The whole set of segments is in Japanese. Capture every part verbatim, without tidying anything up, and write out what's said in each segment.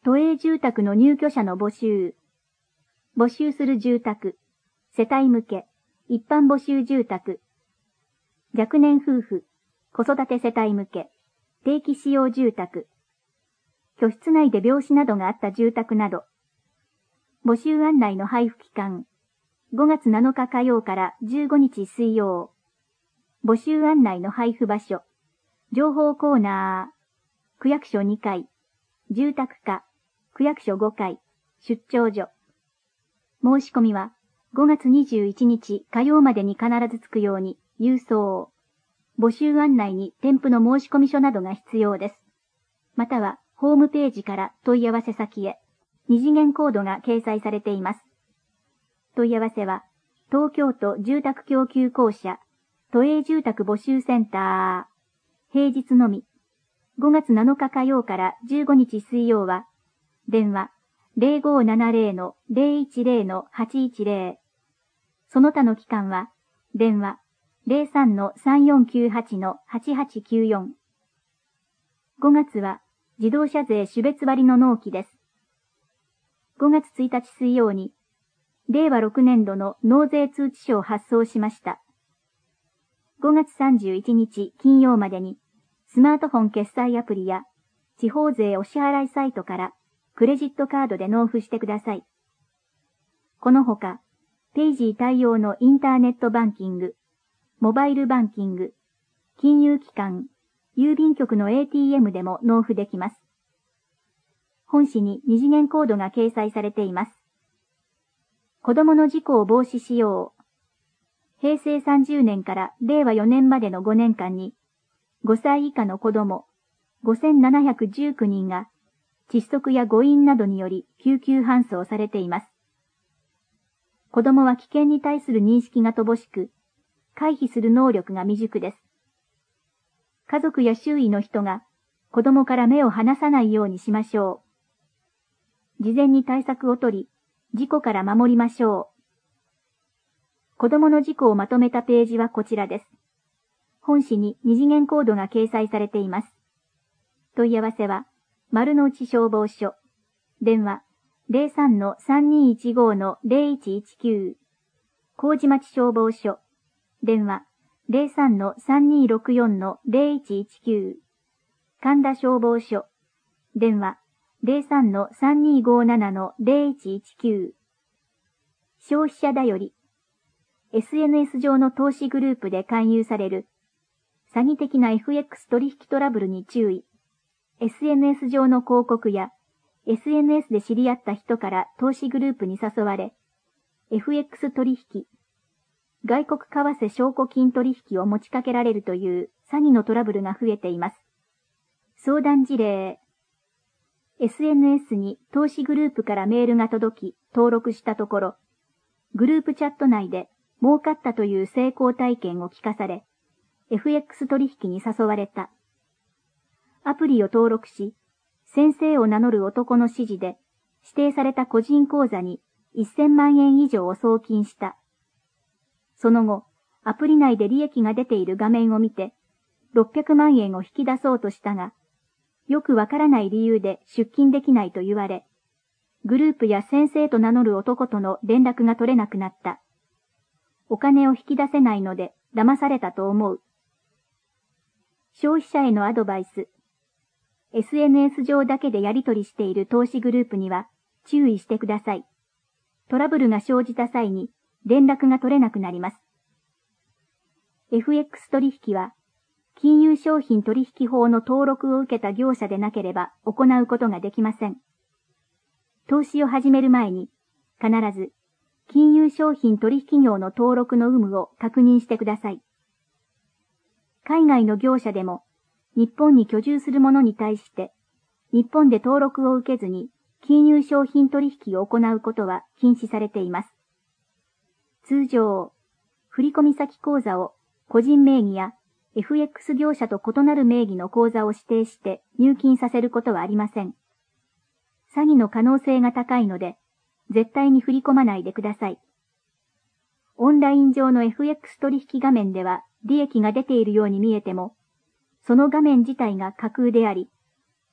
都営住宅の入居者の募集。募集する住宅、世帯向け、一般募集住宅。若年夫婦、子育て世帯向け、定期使用住宅。居室内で病死などがあった住宅など。募集案内の配布期間。ごがつなのか火曜からじゅうごにち水曜。募集案内の配布場所。情報コーナー。区役所にかい。住宅課。区役所ごかい。出張所。申し込みはごがつにじゅういちにち火曜までに必ず着くように郵送。募集案内に添付の申込書などが必要です。またはホームページから問い合わせ先へ二次元コードが掲載されています。問い合わせは東京都住宅供給公社都営住宅募集センター。平日のみ。ごがつなのか火曜からじゅうごにち水曜は電話 ゼロごーななゼロ の ゼロいちゼロ のはちいちゼロ。その他の期間は電話 ゼロさんのさんよんきゅうはち のはちはちきゅうよん。ごがつは自動車税種別割の納期です。ごがつついたち水曜にれいわろくねんどの納税通知書を発送しました。ごがつさんじゅういちにち金曜までにスマートフォン決済アプリや地方税お支払いサイトからクレジットカードで納付してください。このほか、ペイジー対応のインターネットバンキング、モバイルバンキング、金融機関、郵便局の エーティーエム でも納付できます。本紙に二次元コードが掲載されています。子供の事故を防止しよう。へいせいさんじゅうねんかられいわよねんまでのごねんかんに、ごさい以下の子供ごせんななひゃくじゅうきゅうにんが窒息や誤飲などにより救急搬送されています。子供は危険に対する認識が乏しく、回避する能力が未熟です。家族や周囲の人が子供から目を離さないようにしましょう。事前に対策を取り、事故から守りましょう。子供の事故をまとめたページはこちらです。本紙に二次元コードが掲載されています。問い合わせは、丸の内消防署。電話、ゼロさんのさんにいちごのゼロいちいちきゅう。麹町消防署。電話、ゼロさんのさんにろくよんのゼロいちいちきゅう。神田消防署。電話、ゼロさんのさんにごななのゼロいちいちきゅう。消費者だより。エスエヌエス 上の投資グループで勧誘される。詐欺的な エフエックス 取引トラブルに注意。エスエヌエス 上の広告や、エスエヌエス で知り合った人から投資グループに誘われ、エフエックス 取引、外国為替証拠金取引を持ちかけられるという詐欺のトラブルが増えています。相談事例。エスエヌエス に投資グループからメールが届き、登録したところ、グループチャット内で儲かったという成功体験を聞かされ、エフエックス 取引に誘われた。アプリを登録し、先生を名乗る男の指示で、指定された個人口座にせんまんえん以上を送金した。その後、アプリ内で利益が出ている画面を見て、ろっぴゃくまんえんを引き出そうとしたが、よくわからない理由で出金できないと言われ、グループや先生と名乗る男との連絡が取れなくなった。お金を引き出せないので騙されたと思う。消費者へのアドバイス。エスエヌエス 上だけでやり取りしている投資グループには注意してください。トラブルが生じた際に連絡が取れなくなります。エフエックス 取引は金融商品取引法の登録を受けた業者でなければ行うことができません。投資を始める前に必ず金融商品取引業の登録の有無を確認してください。海外の業者でも日本に居住する者に対して日本で登録を受けずに金融商品取引を行うことは禁止されています。通常、振込先口座を個人名義や エフエックス 業者と異なる名義の口座を指定して入金させることはありません。詐欺の可能性が高いので、絶対に振り込まないでください。オンライン上の エフエックス 取引画面では利益が出ているように見えても、その画面自体が架空であり、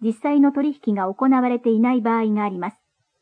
実際の取引が行われていない場合があります。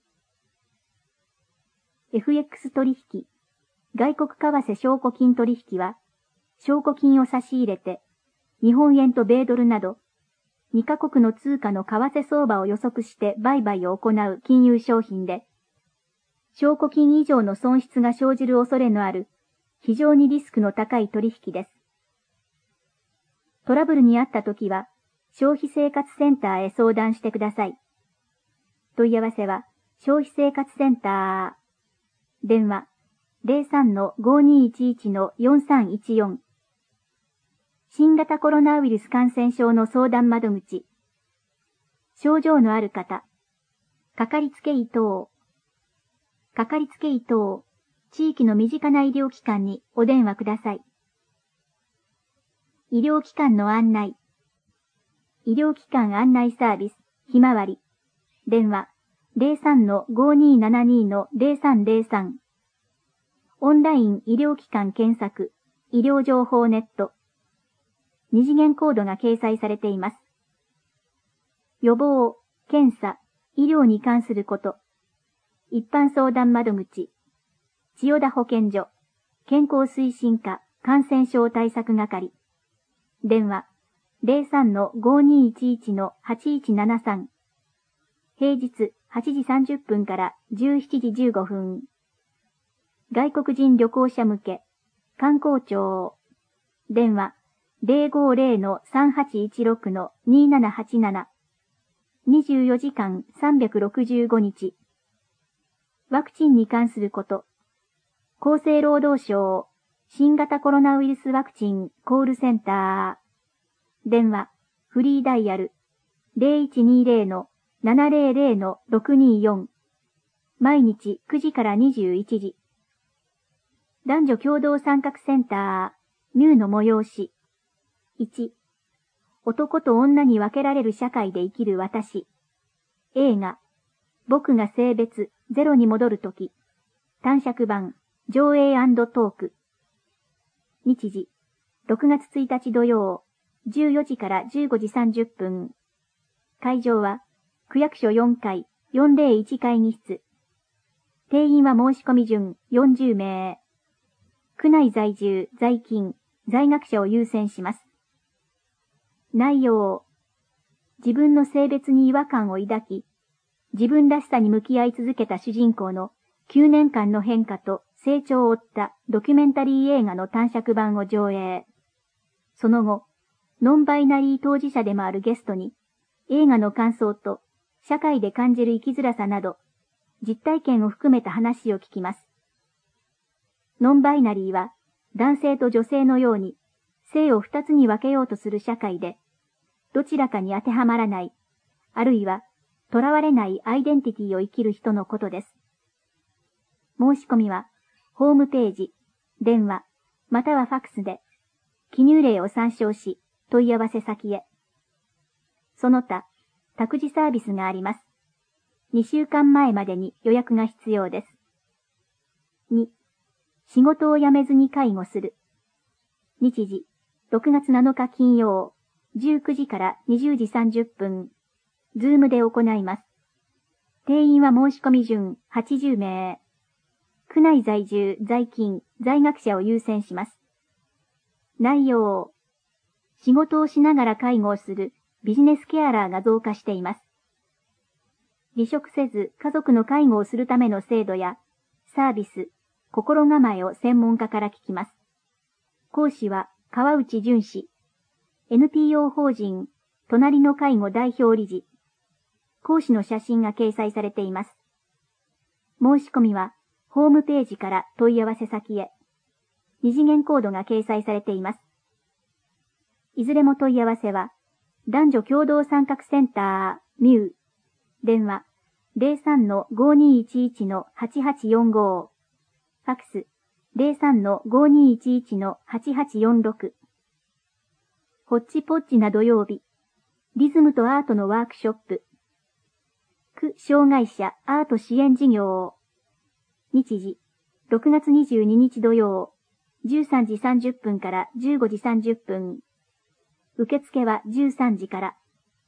エフエックス 取引、外国為替証拠金取引は、証拠金を差し入れて、日本円と米ドルなど、にカ国の通貨の為替相場を予測して売買を行う金融商品で、証拠金以上の損失が生じる恐れのある、非常にリスクの高い取引です。トラブルにあったときは、消費生活センターへ相談してください。問い合わせは、消費生活センター。電話、ゼロさんのごにいちいちのよんさんいちよん。新型コロナウイルス感染症の相談窓口。症状のある方。かかりつけ医等。かかりつけ医等。地域の身近な医療機関にお電話ください。医療機関の案内。医療機関案内サービス、ひまわり。電話、ゼロさんのごにーななにのゼロさんゼロさん。オンライン医療機関検索、医療情報ネット。二次元コードが掲載されています。予防、検査、医療に関すること。一般相談窓口。千代田保健所。健康推進課感染症対策係。電話、ゼロさんのごにいちいちのはちいちななさん。平日はちじさんじゅっぷんからじゅうしちじじゅうごふん。外国人旅行者向け。観光庁。電話、ゼロごゼロのさんはちいちろくのにーななはちなな。にじゅうよじかんさんびゃくろくじゅうごにち。ワクチンに関すること。厚生労働省、新型コロナウイルスワクチンコールセンター。電話、フリーダイヤル、ゼロいちにゼロのななゼロゼロのろくにーよん。毎日くじからにじゅういちじ。男女共同参画センター、ミューの催し。いち、男と女に分けられる社会で生きる私。映画、僕が性別ゼロに戻るとき。短尺版、上映&トーク。日時、ろくがつついたち土曜、じゅうよじからじゅうごじさんじゅっぷん。会場は、区役所よんかい、よんぜろいち会議室。定員は申し込み順よんじゅうめい。区内在住、在勤、在学者を優先します。内容。自分の性別に違和感を抱き、自分らしさに向き合い続けた主人公のきゅうねんかんの変化と成長を追ったドキュメンタリー映画の短尺版を上映。その後、ノンバイナリー当事者でもあるゲストに、映画の感想と社会で感じる生きづらさなど、実体験を含めた話を聞きます。ノンバイナリーは、男性と女性のように、性を二つに分けようとする社会で、どちらかに当てはまらない、あるいは、囚われないアイデンティティを生きる人のことです。申し込みは、ホームページ、電話、またはファックスで、記入例を参照し、問い合わせ先へ。その他、託児サービスがあります。にしゅうかんまえまでに予約が必要です。に、仕事を辞めずに介護する。日時、ろくがつなのか金曜、じゅうくじからにじゅうじさんじゅっぷん、ズームで行います。定員は申し込み順はちじゅうめい。区内在住、在勤、在学者を優先します。内容。仕事をしながら介護をするビジネスケアラーが増加しています。離職せず家族の介護をするための制度やサービス、心構えを専門家から聞きます。講師は川内淳氏。エヌピーオー 法人、隣の介護代表理事。講師の写真が掲載されています。申し込みは、ホームページから問い合わせ先へ。二次元コードが掲載されています。いずれも問い合わせは、男女共同参画センター、ミュー。電話、ゼロさんのごにいちいちのはちはちよんご。ファックス、ゼロさんのごにいちいちのはちはちよんろく。ホッチポッチな土曜日。リズムとアートのワークショップ。区障害者アート支援事業。日時、ろくがつにじゅうににち土曜、じゅうさんじさんじゅっぷんからじゅうごじさんじゅっぷん。受付はじゅうさんじから。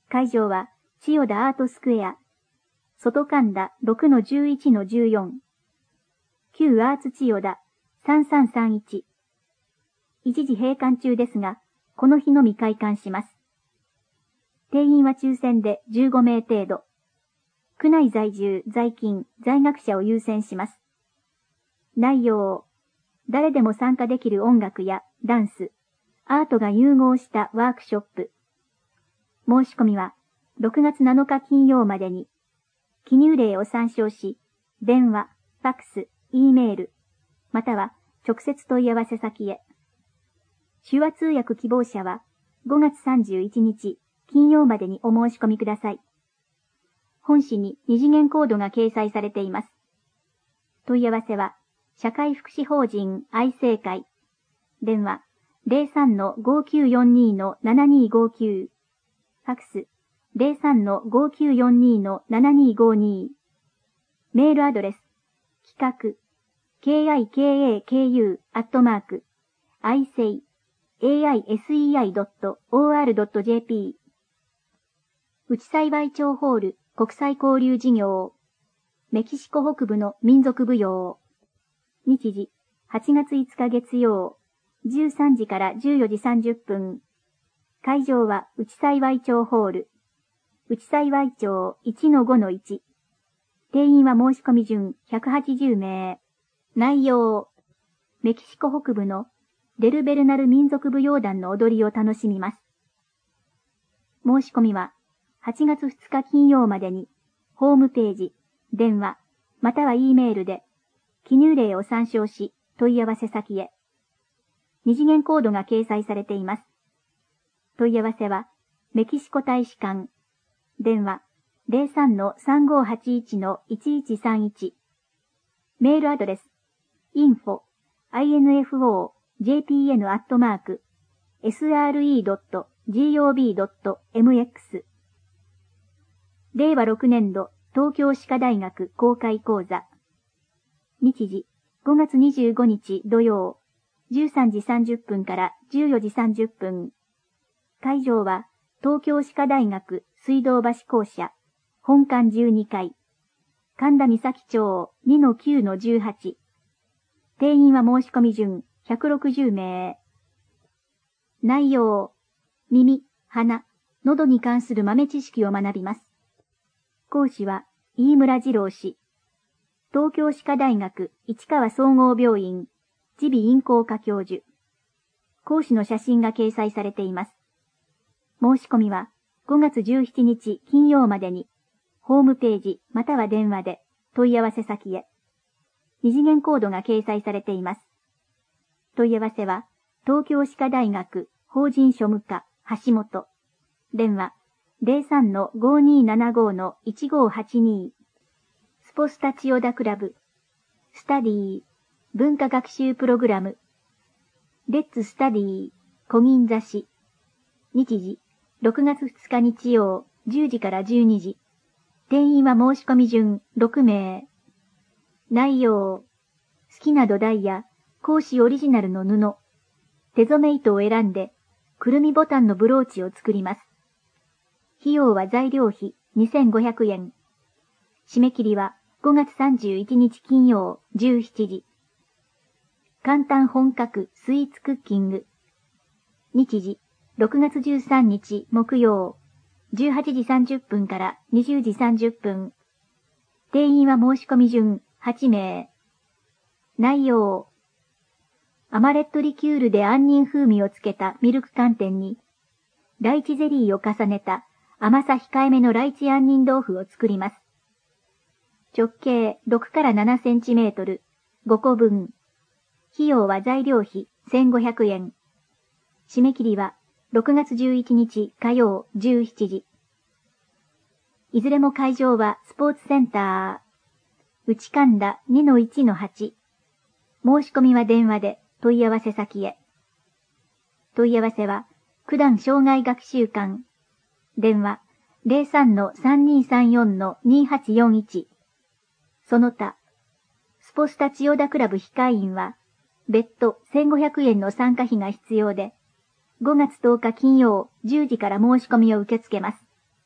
会場は千代田アートスクエア、外神田 ろくのじゅういちのじゅうよん、旧アーツ千代田さんさんさんいち。一時閉館中ですが、この日のみ開館します。定員は抽選でじゅうごめい程度。区内在住、在勤、在学者を優先します。内容、誰でも参加できる音楽やダンス、アートが融合したワークショップ。申し込みはろくがつなのか金曜までに、記入例を参照し、電話、ファックス、E メール、または直接問い合わせ先へ。手話通訳希望者はごがつさんじゅういちにち金曜までにお申し込みください。本誌に二次元コードが掲載されています。問い合わせは、社会福祉法人愛生会。電話 ゼロさんのごきゅうよんにのななにごきゅう。ファックス ゼロさんのごきゅうよんにのななにごに。メールアドレス、企画、kikaku アットマーク、愛生、aisei.or.jp。内幸町ホール国際交流事業。メキシコ北部の民族舞踊。日時、はちがついつか月曜、じゅうさんじからじゅうよじさんじゅっぷん。会場は内幸町ホール。内幸町 いちのごのいち。定員は申し込み順ひゃくはちじゅうめい。内容、メキシコ北部のデルベルナル民族舞踊団の踊りを楽しみます。申し込みははちがつふつか金曜までに、ホームページ、電話、または E メールで、記入例を参照し、問い合わせ先へ。二次元コードが掲載されています。問い合わせは、メキシコ大使館、電話、ゼロさんのさんごはちいちのいちいちさんいち。メールアドレス、インフォ、インフォ、ジェーピーエヌ アットマーク、エスアールイードットジーオービードットエムエックス。れいわろくねんど東京歯科大学公開講座。日時、ごがつにじゅうごにち土曜、じゅうさんじさんじゅっぷんからじゅうよじさんじゅっぷん。会場は、東京歯科大学水道橋校舎、本館じゅうにかい。神田岬町 にのきゅうのじゅうはち。定員は申し込み順ひゃくろくじゅうめい。内容、耳、鼻、喉に関する豆知識を学びます。講師は、飯村二郎氏。東京歯科大学市川総合病院、耳鼻咽喉科教授。講師の写真が掲載されています。申し込みは、ごがつじゅうしちにち金曜までに、ホームページまたは電話で問い合わせ先へ。二次元コードが掲載されています。問い合わせは、東京歯科大学法人庶務課橋本。電話、ゼロさんのごにーななごのいちごーはちに。スポスタ千代田クラブ。スタディー、文化学習プログラム。レッツスタディー、小銀座市。日時、ろくがつふつか日曜、じゅうじからじゅうにじ。定員は申し込み順ろくめい。内容、好きな土台や講師オリジナルの布、手染め糸を選んで、くるみボタンのブローチを作ります。費用は材料費にせんごひゃくえん。締め切りはごがつさんじゅういちにち金曜じゅうしちじ。簡単本格スイーツクッキング。日時、ろくがつじゅうさんにち木曜、じゅうはちじさんじゅっぷんからにじゅうじさんじゅっぷん。定員は申し込み順はちめい。内容、アマレットリキュールで杏仁風味をつけたミルク寒天に、ライチゼリーを重ねた甘さ控えめのライチ杏仁豆腐を作ります。直径ろくからななセンチメートル、ごこぶん。費用は材料費せんごひゃくえん。締め切りはろくがつじゅういちにち火曜じゅうしちじ。いずれも会場はスポーツセンター、内神田 にのいちのはち。申し込みは電話で問い合わせ先へ。問い合わせは、九段障害学習館。電話、ゼロさんのさんにーさんよんのにーはちよんいち。その他、スポスタ千代田クラブ非会員は、別途せんごひゃくえんの参加費が必要で、ごがつとおか金曜じゅうじから申し込みを受け付けます。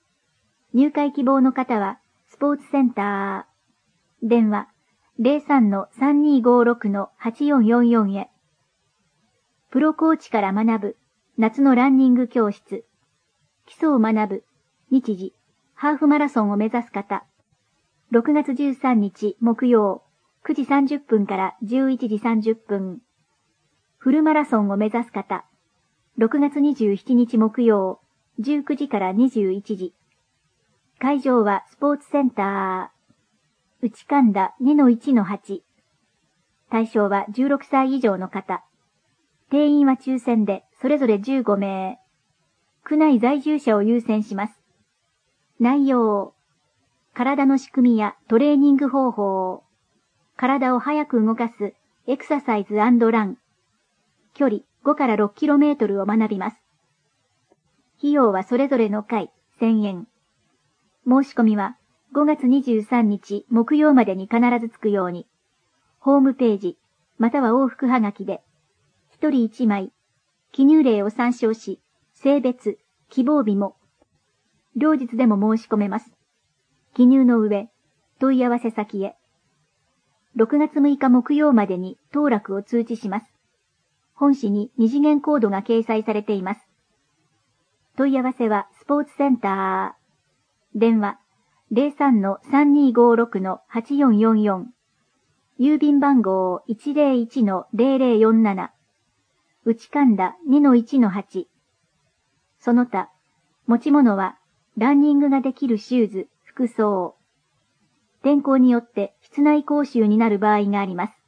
入会希望の方は、スポーツセンター。電話、ゼロさんのさんにーごーろくのはちよんよんよんへ。プロコーチから学ぶ、夏のランニング教室。基礎を学ぶ、日時、ハーフマラソンを目指す方。ろくがつじゅうさんにち木曜、くじさんじゅっぷんからじゅういちじさんじゅっぷん。フルマラソンを目指す方。ろくがつにじゅうしちにち木曜、じゅうくじからにじゅういちじ。会場はスポーツセンター。内神田 にのいちのはち。対象はじゅうろくさい以上の方。定員は抽選でそれぞれじゅうごめい。区内在住者を優先します。内容。体の仕組みやトレーニング方法。体を早く動かすエクササイズ&ラン。距離ごからろっキロメートルを学びます。費用はそれぞれの回せんえん。申し込みはごがつにじゅうさんにち木曜までに必ずつくように、ホームページ、または往復はがきで、ひとりいちまい、記入例を参照し、性別、希望日も、両日でも申し込めます。記入の上、問い合わせ先へ。ろくがつむいか木曜までに当落を通知します。本誌に二次元コードが掲載されています。問い合わせはスポーツセンター。電話、ゼロさんのさんにーごーろくのはちよんよんよん。郵便番号 いちゼロいちのゼロゼロよんなな。内神田 にのいちのはち。その他、持ち物は、ランニングができるシューズ、服装。天候によって室内講習になる場合があります。